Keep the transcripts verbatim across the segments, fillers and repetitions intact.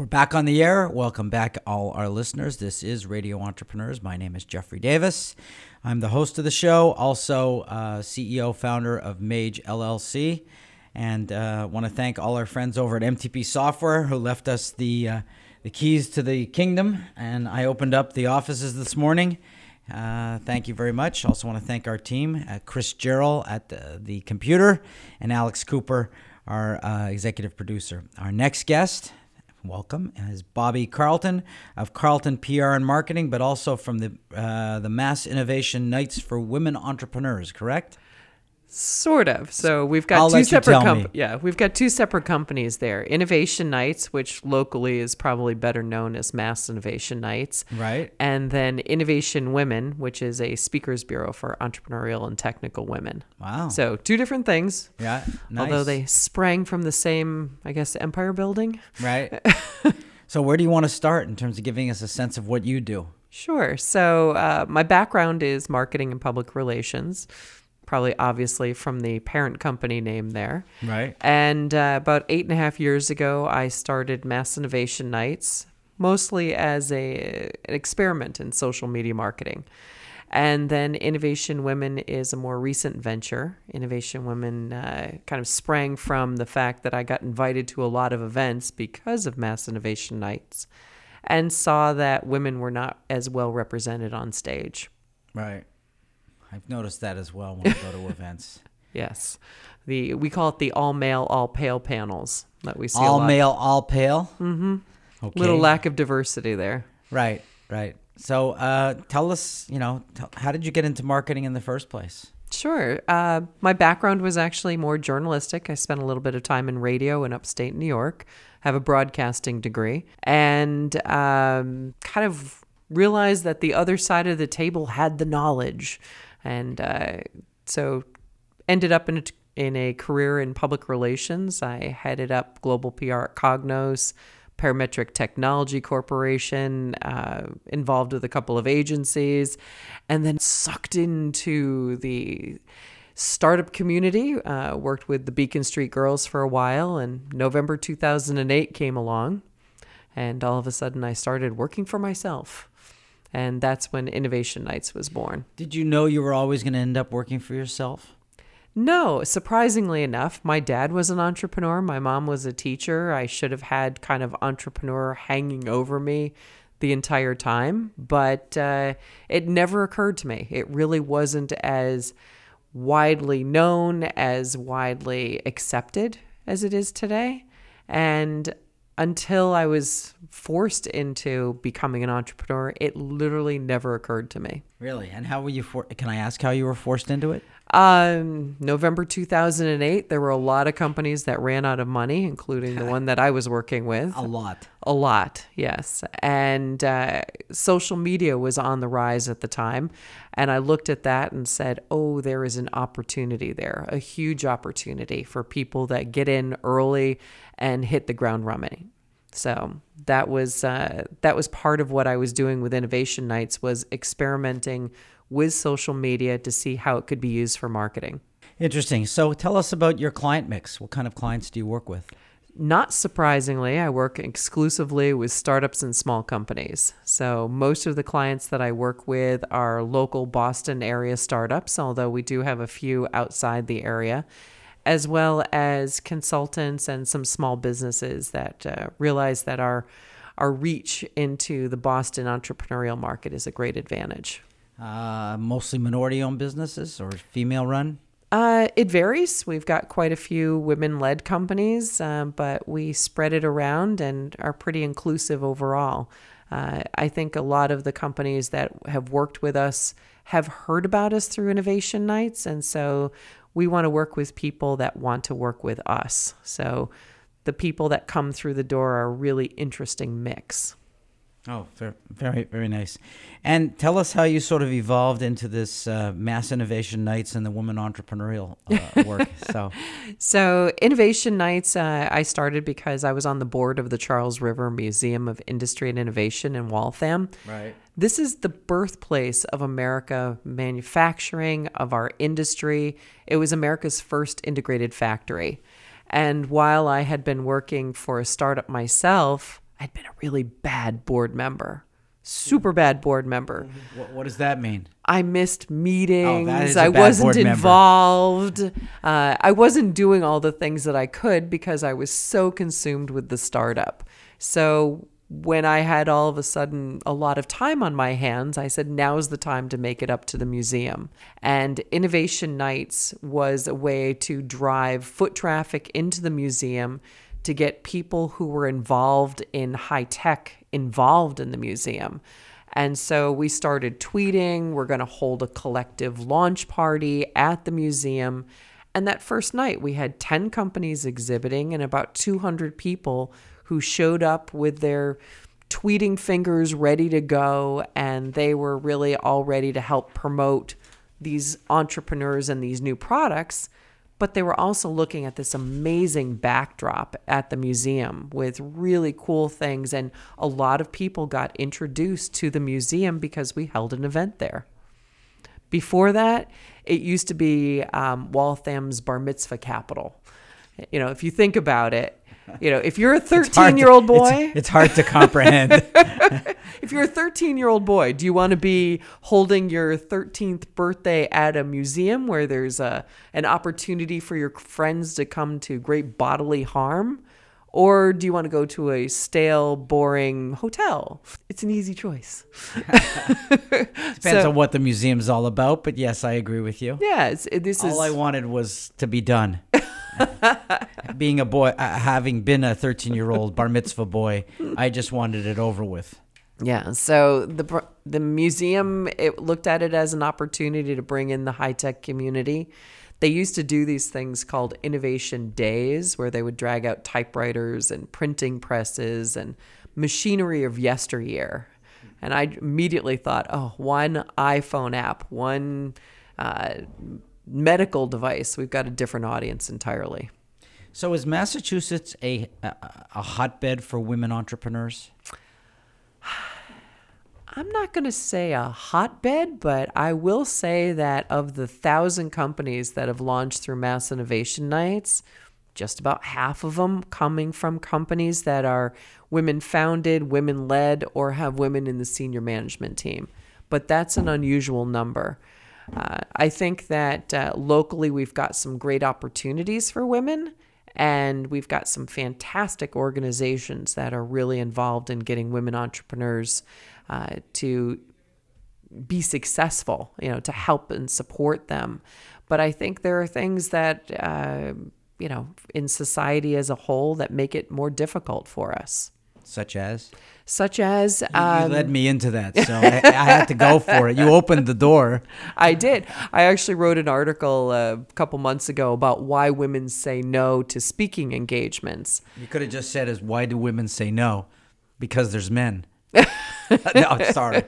We're back on the air. Welcome back, all our listeners. This is Radio Entrepreneurs. My name is Jeffrey Davis. I'm the host of the show, also uh, C E O, founder of Mage L L C. And I uh, want to thank all our friends over at M T P Software who left us the uh, the keys to the kingdom. And I opened up the offices this morning. Uh, thank you very much. Also want to thank our team, uh, Chris Gerald at the, the computer, and Alex Cooper, our uh, executive producer. Our next guest, welcome, is Bobby Carlton of Carlton P R and Marketing, but also from the uh, the Mass Innovation Nights for Women Entrepreneurs, correct? Sort of. So we've got I'll two let you separate tell com- me. yeah, we've got two separate companies there. Innovation Nights, which locally is probably better known as Mass Innovation Nights. Right. And then Innovation Women, which is a speakers bureau for entrepreneurial and technical women. Wow. So two different things. Yeah. Nice. Although they sprang from the same, I guess, empire building. Right. So where do you want to start in terms of giving us a sense of what you do? Sure. So uh, my background is marketing and public relations. Probably obviously from the parent company name there. Right. And uh, about eight and a half years ago, I started Mass Innovation Nights, mostly as a, an experiment in social media marketing. And then Innovation Women is a more recent venture. Innovation Women uh, kind of sprang from the fact that I got invited to a lot of events because of Mass Innovation Nights and saw that women were not as well represented on stage. Right. I've noticed that as well when I go to events. Yes. The we call it the all-male, all-pale panels that we see All a lot. male, all pale? Mm-hmm. Okay. Little lack of diversity there. Right, right. So uh, tell us, you know, t- how did you get into marketing in the first place? Sure. Uh, my background was actually more journalistic. I spent a little bit of time in radio in upstate New York, have a broadcasting degree, and um, kind of realized that the other side of the table had the knowledge. And uh, so ended up in a, in a career in public relations. I headed up global P R at Cognos, Parametric Technology Corporation, uh, involved with a couple of agencies, and then sucked into the startup community, uh, worked with the Beacon Street Girls for a while, and November two thousand eight came along, and all of a sudden I started working for myself. And that's when Innovation Nights was born. Did you know you were always going to end up working for yourself? No, surprisingly enough, my dad was an entrepreneur. My mom was a teacher. I should have had kind of entrepreneur hanging over me the entire time, but uh, it never occurred to me. It really wasn't as widely known, as widely accepted as it is today. And until I was forced into becoming an entrepreneur, it literally never occurred to me. Really? And how were you for? Can I ask how you were forced into it? Um, November two thousand eight, there were a lot of companies that ran out of money, including the one that I was working with. A lot. A lot, yes. And uh, social media was on the rise at the time. And I looked at that and said, oh, there is an opportunity there, a huge opportunity for people that get in early and hit the ground running. So that was uh, that was part of what I was doing with Innovation Nights, was experimenting with social media to see how it could be used for marketing. Interesting. So tell us about your client mix. What kind of clients do you work with? Not surprisingly, I work exclusively with startups and small companies. So most of the clients that I work with are local Boston area startups, although we do have a few outside the area, as well as consultants and some small businesses that uh, realize that our our reach into the Boston entrepreneurial market is a great advantage. Uh, mostly minority-owned businesses or female-run? Uh, it varies. We've got quite a few women-led companies, uh, but we spread it around and are pretty inclusive overall. Uh, I think a lot of the companies that have worked with us have heard about us through Innovation Nights, and so we want to work with people that want to work with us. So the people that come through the door are a really interesting mix. Oh, very, very, very nice. And tell us how you sort of evolved into this uh, Mass Innovation Nights and the women entrepreneurial uh, work. So, so Innovation Nights, uh, I started because I was on the board of the Charles River Museum of Industry and Innovation in Waltham. Right. This is the birthplace of America manufacturing, of our industry. It was America's first integrated factory. And while I had been working for a startup myself, I'd been a really bad board member. Super bad board member. What, what does that mean? I missed meetings. Oh, that is a I bad wasn't board member. involved. Uh, I wasn't doing all the things that I could because I was so consumed with the startup. So when I had all of a sudden a lot of time on my hands, I said, now's the time to make it up to the museum. And Innovation Nights was a way to drive foot traffic into the museum, to get people who were involved in high tech involved in the museum. And so we started tweeting, we're going to hold a collective launch party at the museum. And that first night we had ten companies exhibiting and about two hundred people who showed up with their tweeting fingers ready to go. And they were really all ready to help promote these entrepreneurs and these new products. But they were also looking at this amazing backdrop at the museum with really cool things. And a lot of people got introduced to the museum because we held an event there. Before that, it used to be um, Waltham's bar mitzvah capital. You know, if you think about it, you know, if you're a thirteen-year-old boy... It's, it's hard to comprehend. If you're a thirteen-year-old boy, do you want to be holding your thirteenth birthday at a museum where there's a an opportunity for your friends to come to great bodily harm? Or do you want to go to a stale, boring hotel? It's an easy choice. Depends So- on what the museum's all about, but yes, I agree with you. Yeah, it's, it- this is... All I wanted was to be done. Being a boy, uh, having been a thirteen-year-old bar mitzvah boy, I just wanted it over with. Yeah, so the the museum, it looked at it as an opportunity to bring in the high-tech community. They used to do these things called innovation days where they would drag out typewriters and printing presses and machinery of yesteryear. And I immediately thought, oh, one iPhone app, one uh, medical device. We've got a different audience entirely. So is Massachusetts a, a, a hotbed for women entrepreneurs? I'm not going to say a hotbed, but I will say that of the thousand companies that have launched through Mass Innovation Nights, just about half of them coming from companies that are women founded, women led, or have women in the senior management team. But that's an unusual number. Uh, I think that uh, locally we've got some great opportunities for women. And we've got some fantastic organizations that are really involved in getting women entrepreneurs uh, to be successful, you know, to help and support them. But I think there are things that, uh, you know, in society as a whole that make it more difficult for us. Such as? Such as... You, um, you led me into that, so I, I had to go for it. You opened the door. I did. I actually wrote an article a couple months ago about why women say no to speaking engagements. You could have just said, "Is why do women say no? Because there's men." No, sorry.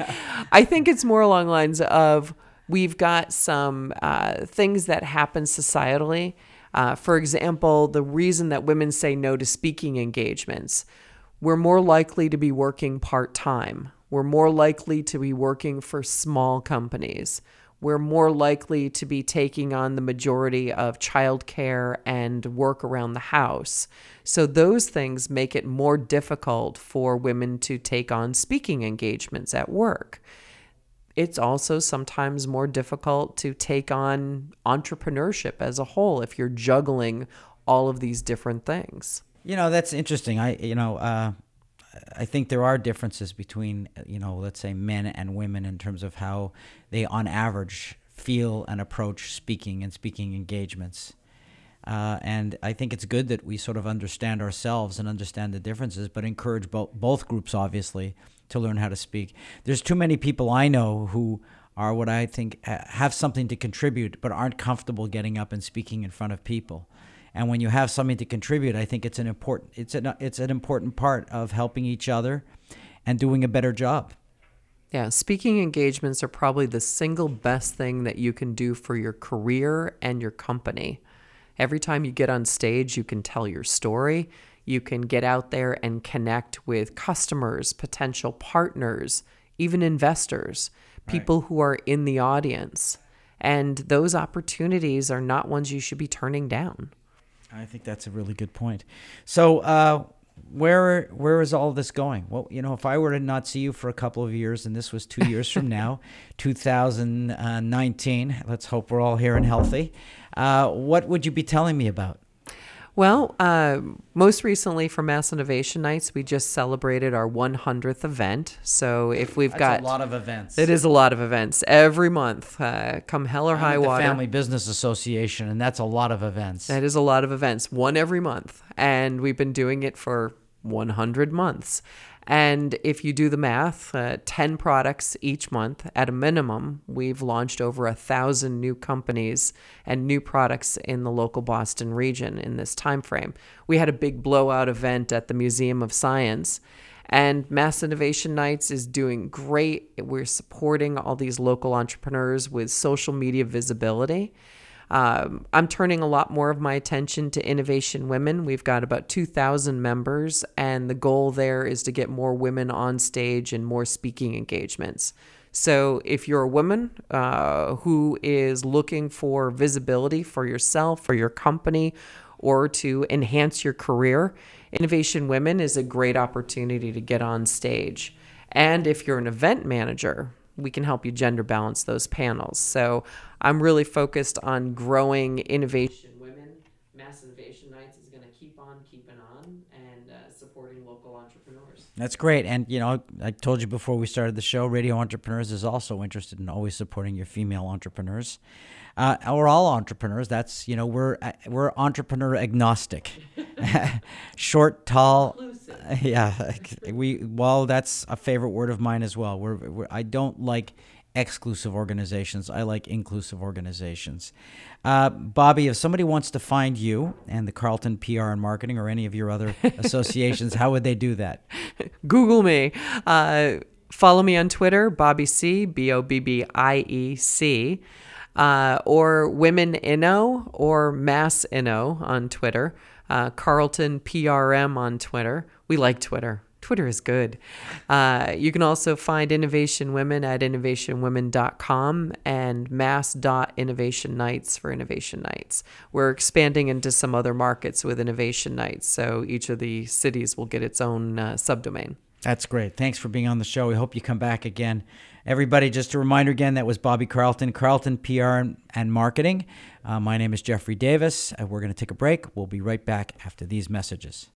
I think it's more along the lines of we've got some uh, things that happen societally. Uh, for example, the reason that women say no to speaking engagements, we're more likely to be working part-time. We're more likely to be working for small companies. We're more likely to be taking on the majority of childcare and work around the house. So those things make it more difficult for women to take on speaking engagements at work. It's also sometimes more difficult to take on entrepreneurship as a whole if you're juggling all of these different things. You know, that's interesting. I, you know, uh, I think there are differences between, you know, let's say men and women in terms of how they, on average, feel and approach speaking and speaking engagements. Uh, and I think it's good that we sort of understand ourselves and understand the differences, but encourage bo- both groups, obviously, to learn how to speak. There's too many people I know who are what I think ha- have something to contribute, but aren't comfortable getting up and speaking in front of people. And when you have something to contribute, I think it's an important it's an it's an important part of helping each other and doing a better job. Yeah, speaking engagements are probably the single best thing that you can do for your career and your company. Every time you get on stage, you can tell your story. You can get out there and connect with customers, potential partners, even investors, people right. who are in the audience. And those opportunities are not ones you should be turning down. I think that's a really good point. So uh, where where is all this going? Well, you know, if I were to not see you for a couple of years, and this was two years from now, two thousand nineteen, let's hope we're all here and healthy, uh, what would you be telling me about? Well, uh, most recently for Mass Innovation Nights, we just celebrated our one hundredth event. So if we've That's got a lot of events. It is a lot of events every month, uh, come hell or I'm high with water. the Family Business Association, and that's a lot of events. That is a lot of events, one every month. And we've been doing it for one hundred months. And if you do the math, uh, ten products each month at a minimum, we've launched over a thousand new companies and new products in the local Boston region in this time frame. We had a big blowout event at the Museum of Science, and Mass Innovation Nights is doing great. We're supporting all these local entrepreneurs with social media visibility. Um, I'm turning a lot more of my attention to Innovation Women. We've got about two thousand members, and the goal there is to get more women on stage and more speaking engagements. So if you're a woman uh, who is looking for visibility for yourself, for your company, or to enhance your career, Innovation Women is a great opportunity to get on stage. And if you're an event manager, we can help you gender balance those panels. So I'm really focused on growing Innovation Women. Mass Innovation Nights is going to keep on keeping on and uh, supporting local entrepreneurs. That's great. And, you know, I told you before we started the show, Radio Entrepreneurs is also interested in always supporting your female entrepreneurs. Uh, we're all entrepreneurs. That's, you know, we're we're entrepreneur agnostic. Short, tall. Inclusive. Yeah. We, well, that's a favorite word of mine as well. We're, we're I don't like exclusive organizations. I like inclusive organizations. Uh, Bobby, if somebody wants to find you and the Carlton P R and Marketing or any of your other associations, how would they do that? Google me. Uh, follow me on Twitter, Bobby C, B O B B I E C, uh, or Women Inno or Mass Inno on Twitter, uh, Carlton P R M on Twitter. We like Twitter. Twitter is good. Uh, you can also find Innovation Women at innovation women dot com and mass dot innovation nights for Innovation Nights. We're expanding into some other markets with Innovation Nights, so each of the cities will get its own uh, subdomain. That's great. Thanks for being on the show. We hope you come back again. Everybody, just a reminder again, that was Bobby Carlton, Carlton P R and Marketing. Uh, my name is Jeffrey Davis. Uh, we're going to take a break. We'll be right back after these messages.